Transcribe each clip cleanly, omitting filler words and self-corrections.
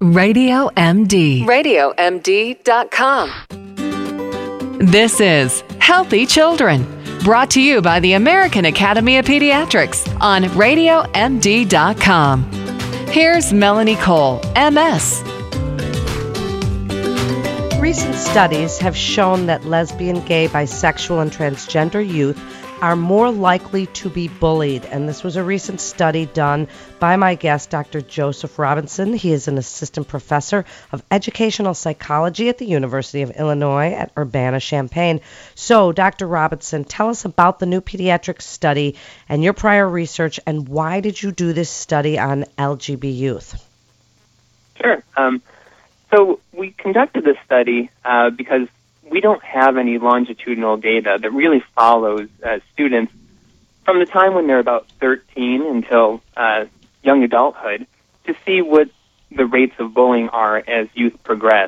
Radio MD. RadioMD.com. This is Healthy Children, brought to you by the American Academy of Pediatrics on RadioMD.com. Here's Melanie Cole, MS. Recent studies have shown that lesbian, gay, bisexual, and transgender youth are more likely to be bullied. And this was a recent study done by my guest, Dr. Joseph Robinson. He is an assistant professor of educational psychology at the University of Illinois at Urbana-Champaign. So, Dr. Robinson, tell us about the new pediatric study and your prior research, and why did you do this study on LGB youth? Sure. So we conducted this study because we don't have any longitudinal data that really follows students from the time when they're about 13 until young adulthood to see what the rates of bullying are as youth progress.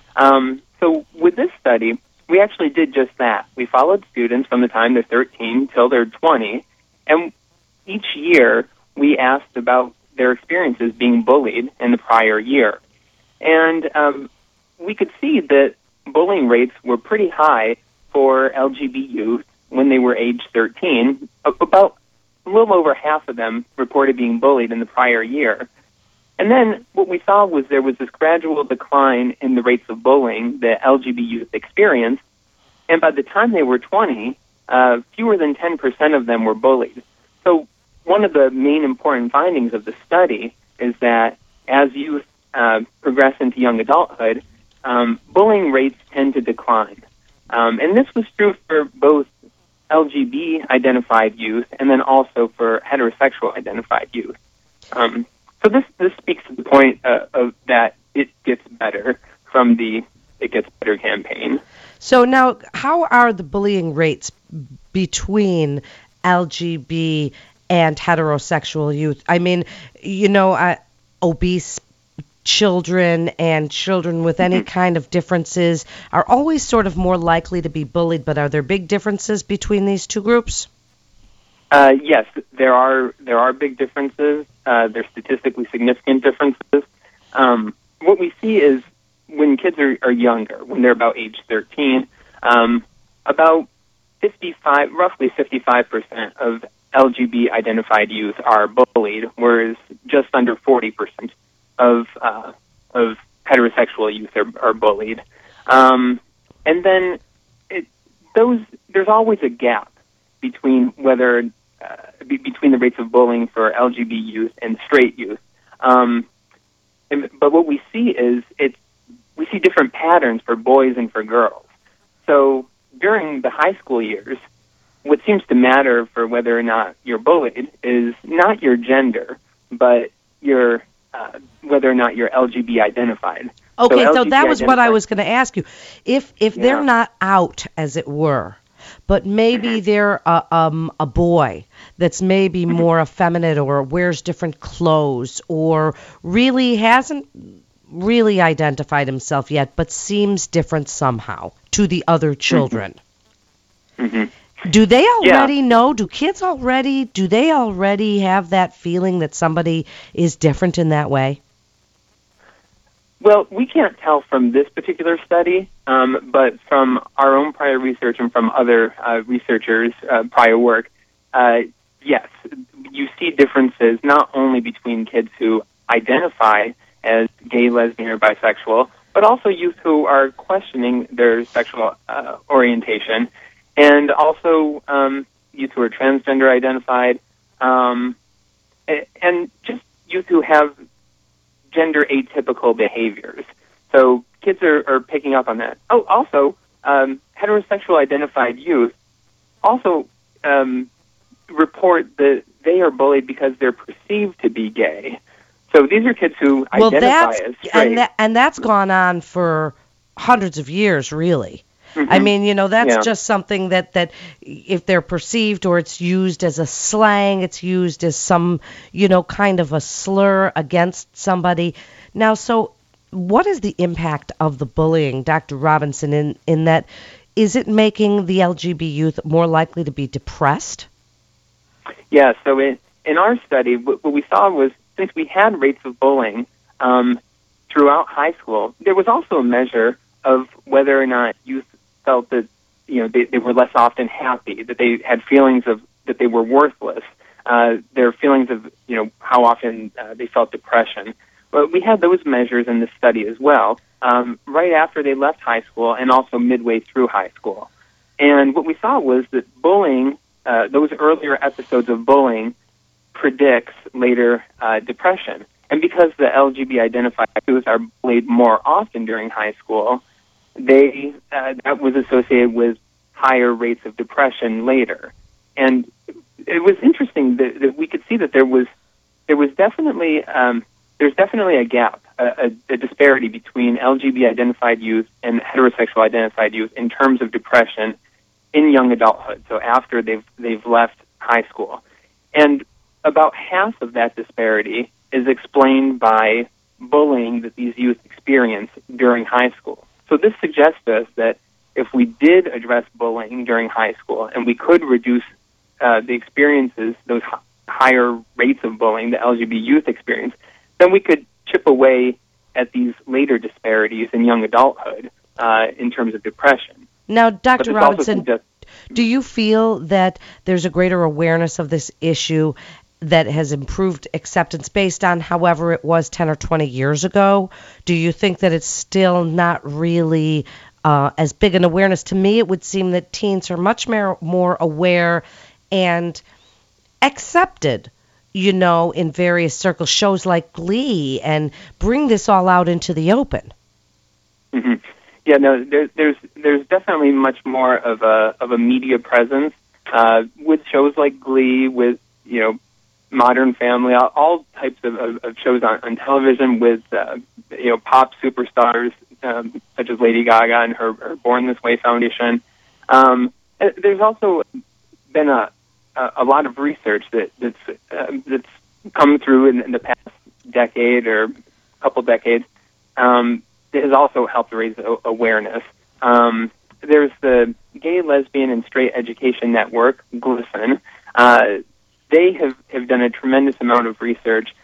So with this study, we actually did just that. We followed students from the time they're 13 till they're 20, and each year we asked about their experiences being bullied in the prior year. And we could see that bullying rates were pretty high for LGB youth when they were age 13. About a little over half of them reported being bullied in the prior year. And then what we saw was there was this gradual decline in the rates of bullying that LGB youth experienced. And by the time they were 20, fewer than 10% of them were bullied. So one of the main important findings of the study is that as youth progress into young adulthood, bullying rates tend to decline. And this was true for both LGB-identified youth and then also for heterosexual-identified youth. So this speaks to the point of that it gets better from the It Gets Better campaign. So now, how are the bullying rates between LGB and heterosexual youth? I mean, obese children and children with any kind of differences are always sort of more likely to be bullied, but are there big differences between these two groups? Yes, there are big differences. There's statistically significant differences. What we see is when kids are younger, when they're about age 13, about roughly 55% of LGB-identified youth are bullied, whereas just under 40% of heterosexual youth are bullied. And then there's always a gap between between the rates of bullying for LGB youth and straight youth. But what we see is we see different patterns for boys and for girls. So during the high school years, what seems to matter for whether or not you're bullied is not your gender, but whether or not you're LGBT identified. Okay, so that was what I was going to ask you. If they're not out, as it were, but maybe they're a boy that's maybe more effeminate or wears different clothes or really hasn't really identified himself yet, but seems different somehow to the other children. Mm-hmm. Do they already know? Do kids already have that feeling that somebody is different in that way? Well, we can't tell from this particular study, but from our own prior research and from other researchers' prior work, yes, you see differences not only between kids who identify as gay, lesbian, or bisexual, but also youth who are questioning their sexual orientation, and also youth who are transgender identified, and just youth who have gender atypical behaviors. So kids are picking up on that. Oh, also, heterosexual identified youth also report that they are bullied because they're perceived to be gay. So these are kids who identify as straight. And that's gone on for hundreds of years, really. Mm-hmm. I mean, that's just something that if they're perceived or it's used as a slang, it's used as some, kind of a slur against somebody. Now, so what is the impact of the bullying, Dr. Robinson, in that? Is it making the LGB youth more likely to be depressed? Yeah, so in our study, what we saw was since we had rates of bullying throughout high school, there was also a measure of whether or not youth felt that they were less often happy, that they had feelings of that they were worthless, their feelings of how often they felt depression. But we had those measures in this study as well, right after they left high school and also midway through high school. And what we saw was that bullying, those earlier episodes of bullying, predicts later depression. And because the LGBT-identified youth are bullied more often during high school, that was associated with higher rates of depression later. And it was interesting that we could see that there was definitely there's definitely a gap, a disparity between LGBT-identified youth and heterosexual-identified youth in terms of depression in young adulthood. So after they've left high school, and about half of that disparity is explained by bullying that these youth experience during high school. So this suggests to us that if we did address bullying during high school and we could reduce the experiences, those higher rates of bullying the LGBT youth experience, then we could chip away at these later disparities in young adulthood in terms of depression. Now, Dr. Robinson, do you feel that there's a greater awareness of this issue that has improved acceptance based on however it was 10 or 20 years ago? Do you think that it's still not really as big an awareness? To me, it would seem that teens are much more aware and accepted, in various circles, shows like Glee, and bring this all out into the open. Mm-hmm. Yeah, no, there's definitely much more of a media presence with shows like Glee, with Modern Family, all types of shows on television with pop superstars such as Lady Gaga and her Born This Way Foundation. There's also been a lot of research that's come through in the past decade or couple decades. It has also helped raise awareness. There's the Gay, Lesbian, and Straight Education Network, GLSEN. They have done a tremendous amount of research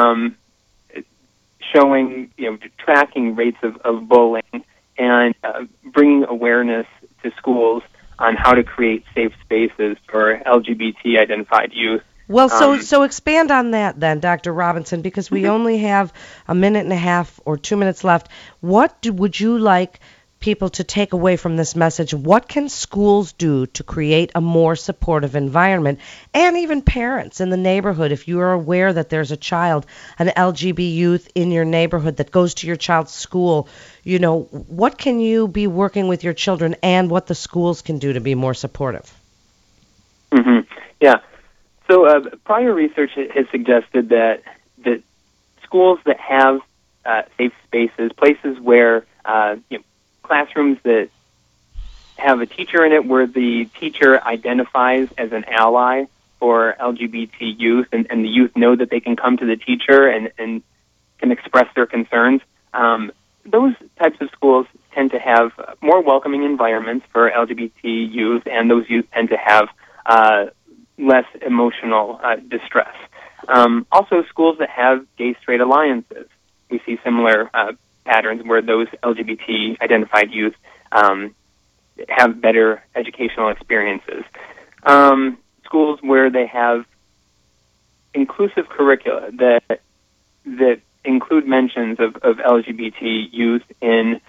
showing, tracking rates of bullying and bringing awareness to schools on how to create safe spaces for LGBT-identified youth. Well, so expand on that then, Dr. Robinson, because we only have a minute and a half or 2 minutes left. What would you like people to take away from this message? What can schools do to create a more supportive environment? And even parents in the neighborhood, if you are aware that there's a child, an LGBT youth in your neighborhood that goes to your child's school, what can you be working with your children and what the schools can do to be more supportive? Mm-hmm. Yeah. So prior research has suggested that schools that have safe spaces, places where classrooms that have a teacher in it where the teacher identifies as an ally for LGBT youth and the youth know that they can come to the teacher and can express their concerns. Those types of schools tend to have more welcoming environments for LGBT youth, and those youth tend to have less emotional distress. Also, schools that have gay-straight alliances, we see similar patterns where those LGBT-identified youth have better educational experiences. Schools where they have inclusive curricula that include mentions of LGBT youth in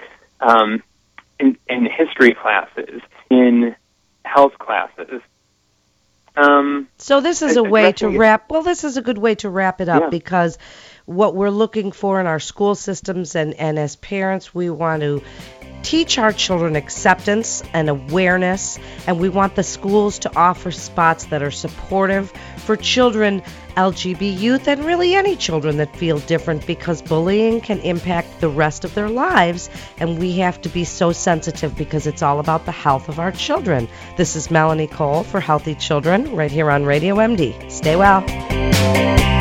history classes, in health classes. So this is a way to wrap. Well, this is a good way to wrap it up, because what we're looking for in our school systems and as parents, we want to teach our children acceptance and awareness, and we want the schools to offer spots that are supportive for children, LGBT youth, and really any children that feel different, because bullying can impact the rest of their lives, and we have to be so sensitive because it's all about the health of our children. This is Melanie Cole for Healthy Children right here on Radio MD. Stay well.